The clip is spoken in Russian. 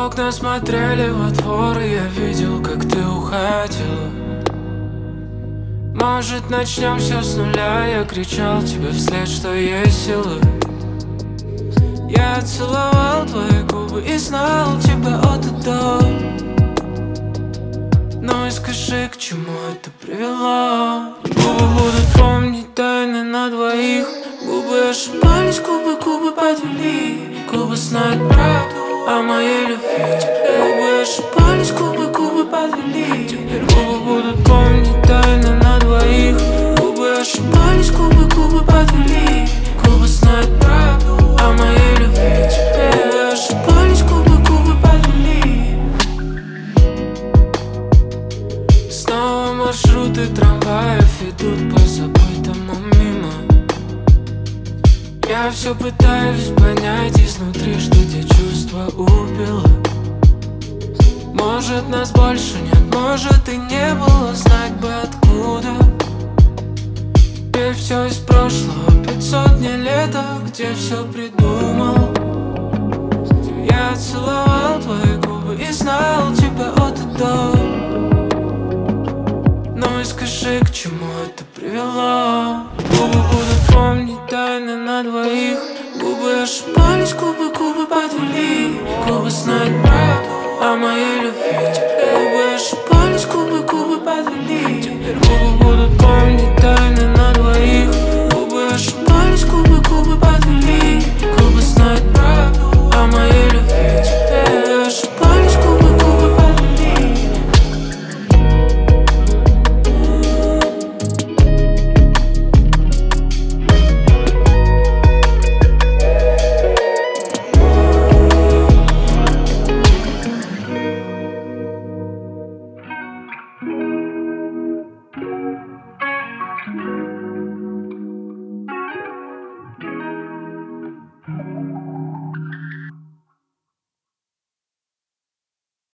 Окна смотрели во двор, и я видел, как ты уходила. Может, начнем все с нуля? Я кричал тебе вслед, что есть силы. Я целовал твои губы и знал тебя от и до. Ну и скажи, к чему это привело? Губы будут помнить тайны на двоих. Губы ошибались, губы подвели. Губы знают правду о моей любви. Губы ошибались, губы подвели. Теперь губы будут помнить тайны на двоих. Губы ошибались, губы подвели. Губы знают правду о моей любви. Теперь губы ошибались, губы подвели. Снова маршруты трамваев идут по забытому мимо. Я все пытаюсь понять изнутри, что те чувства убило. Может, нас больше нет, может и не было, знать бы откуда. Теперь все из прошлого, 500 дней лета, где все придумал. Я целовал твои губы и знал тебя от и до. Ну и скажи, к чему это привело? Губы будут помнить тайны на двоих. Губы ошибались, губы подвели. Губы знают правду о моей любви. Губы ошибались, губы подвели. Теперь губы будут помнить тайны